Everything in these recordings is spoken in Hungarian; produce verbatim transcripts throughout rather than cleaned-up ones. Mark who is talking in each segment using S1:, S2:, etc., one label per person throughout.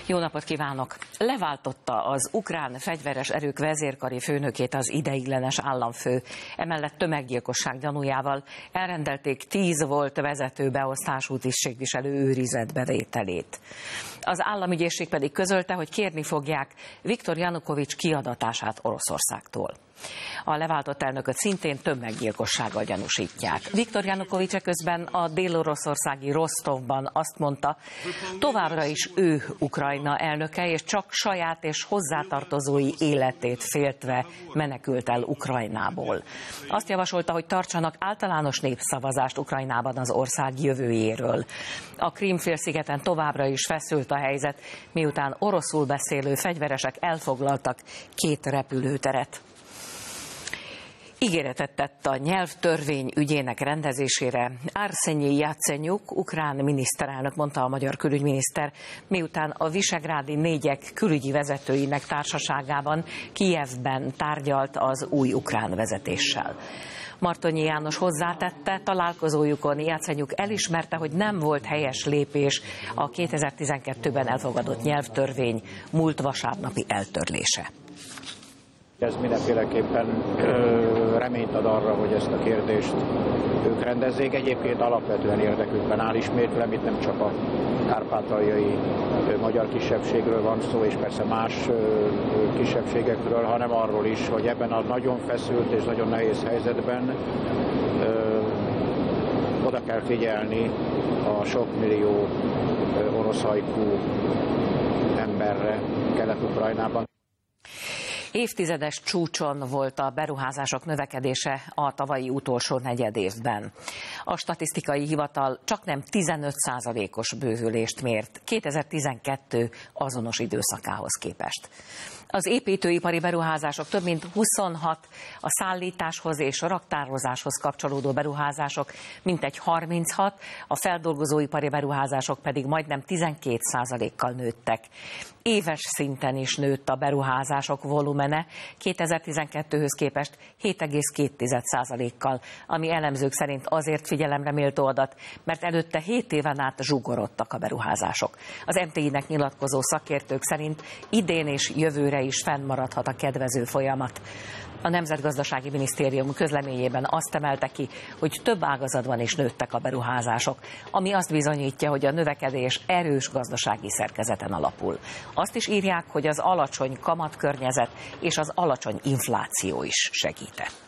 S1: Jó napot kívánok! Leváltotta az ukrán fegyveres erők vezérkari főnökét az ideiglenes államfő. Emellett tömeggyilkosság gyanújával elrendelték tíz volt vezető beosztású tisztségviselő őrizetbevételét. Az államügyészség pedig közölte, hogy kérni fogják Viktor Janukovics kiadatását Oroszországtól. A leváltott elnököt szintén tömeggyilkossággal gyanúsítják. Viktor Janukovics közben a dél-oroszországi Rostovban azt mondta, továbbra is ő Ukrajna elnöke, és csak saját és hozzátartozói életét féltve menekült el Ukrajnából. Azt javasolta, hogy tartsanak általános népszavazást Ukrajnában az ország jövőjéről. A Krím-félszigeten továbbra is feszült a helyzet, miután oroszul beszélő fegyveresek elfoglaltak két repülőteret. Ígéretet tett a nyelvtörvény ügyének rendezésére Arsenij Jacenyuk, ukrán miniszterelnök, mondta a magyar külügyminiszter, miután a visegrádi négyek külügyi vezetőinek társaságában Kijevben tárgyalt az új ukrán vezetéssel. Martonyi János hozzátette, találkozójukon Jacenyuk elismerte, hogy nem volt helyes lépés a kétezer-tizenkettőben elfogadott nyelvtörvény múlt vasárnapi eltörlése.
S2: Ez mindenféleképpen ö, reményt ad arra, hogy ezt a kérdést ők rendezzék. Egyébként alapvetően érdekükben áll, ismétlem, itt nem csak a kárpátaljai ö, magyar kisebbségről van szó, és persze más ö, kisebbségekről, hanem arról is, hogy ebben a nagyon feszült és nagyon nehéz helyzetben ö, oda kell figyelni a sok millió ö, orosz hajkú emberre Kelet-Ukrajnában.
S1: Évtizedes csúcson volt a beruházások növekedése a tavalyi utolsó negyedévben. A statisztikai hivatal csaknem tizenöt százalékos bővülést mért kétezer-tizenkettő azonos időszakához képest. Az építőipari beruházások több mint huszonhat, a szállításhoz és a raktározáshoz kapcsolódó beruházások mintegy harminchat, a feldolgozóipari beruházások pedig majdnem tizenkét százalékkal nőttek. Éves szinten is nőtt a beruházások volumene kétezer-tizenkettőhöz képest hét egész két százalékkal, ami elemzők szerint azért figyelemre méltó adat, mert előtte hét éven át zsugorodtak a beruházások. Az em té i-nek nyilatkozó szakértők szerint idén és jövőre is fennmaradhat a kedvező folyamat. A Nemzetgazdasági Minisztérium közleményében azt emelte ki, hogy több ágazatban is nőttek a beruházások, ami azt bizonyítja, hogy a növekedés erős gazdasági szerkezeten alapul. Azt is írják, hogy az alacsony kamatkörnyezet és az alacsony infláció is segített.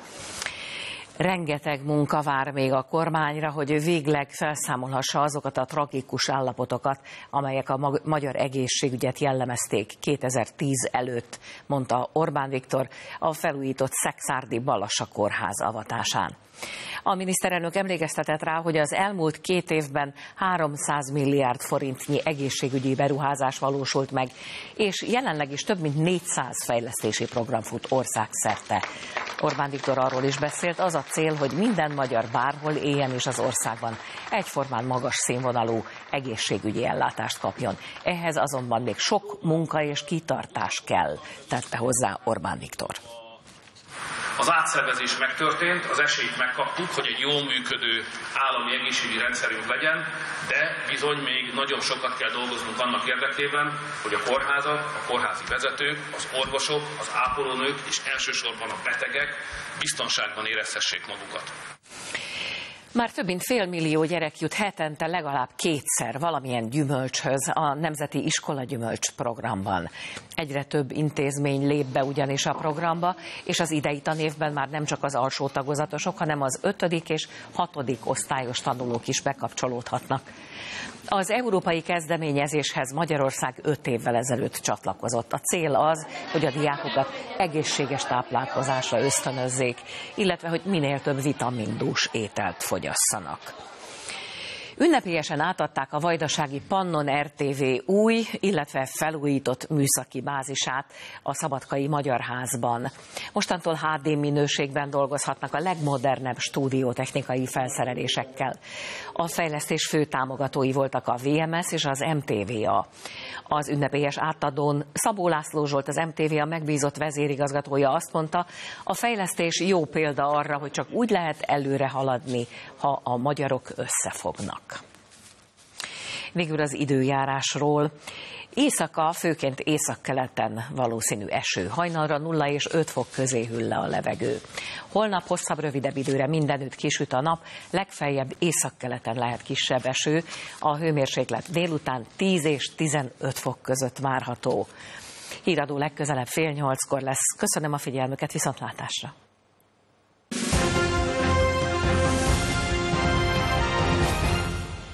S1: Rengeteg munka vár még a kormányra, hogy végleg felszámolhassa azokat a tragikus állapotokat, amelyek a magyar egészségügyet jellemezték kétezer-tíz előtt, mondta Orbán Viktor a felújított szekszárdi Balassa kórház avatásán. A miniszterelnök emlékeztetett rá, hogy az elmúlt két évben háromszáz milliárd forintnyi egészségügyi beruházás valósult meg, és jelenleg is több mint négyszáz fejlesztési program fut országszerte. Orbán Viktor arról is beszélt, az a cél, hogy minden magyar bárhol éljen is az országban egyformán magas színvonalú egészségügyi ellátást kapjon. Ehhez azonban még sok munka és kitartás kell, tette hozzá Orbán Viktor.
S3: Az átszervezés megtörtént, az esélyt megkaptuk, hogy egy jól működő állami egészségügyi rendszerünk legyen, de bizony még nagyon sokat kell dolgoznunk annak érdekében, hogy a kórházak, a kórházi vezetők, az orvosok, az ápolónők és elsősorban a betegek biztonságban érezhessék magukat.
S1: Már több mint félmillió gyerek jut hetente legalább kétszer valamilyen gyümölcshöz a Nemzeti Iskola Gyümölcs programban. Egyre több intézmény lép be ugyanis a programba, és az idei tanévben már nem csak az alsó tagozatosok, hanem az ötödik és hatodik osztályos tanulók is bekapcsolódhatnak. Az európai kezdeményezéshez Magyarország öt évvel ezelőtt csatlakozott. A cél az, hogy a diákokat egészséges táplálkozásra ösztönözzék, illetve hogy minél több vitamindús ételt fogyasszanak. Ünnepélyesen átadták a vajdasági Pannon er té vé új, illetve felújított műszaki bázisát a Szabadkai Magyar Házban. Mostantól há dé minőségben dolgozhatnak a legmodernebb stúdiótechnikai felszerelésekkel. A fejlesztés fő támogatói voltak a vé em es és az em té vé á. Az ünnepélyes átadón Szabó László Zsolt, az em té vé á megbízott vezérigazgatója azt mondta, a fejlesztés jó példa arra, hogy csak úgy lehet előre haladni, ha a magyarok összefognak. Végül az időjárásról. Éjszaka, főként északkeleten valószínű eső. Hajnalra nulla és öt fok közé hűl le a levegő. Holnap hosszabb, rövidebb időre mindenütt kisüt a nap, legfeljebb északkeleten lehet kisebb eső. A hőmérséklet délután tíz és tizenöt fok között várható. Híradó legközelebb fél nyolckor lesz. Köszönöm a figyelmüket, viszontlátásra!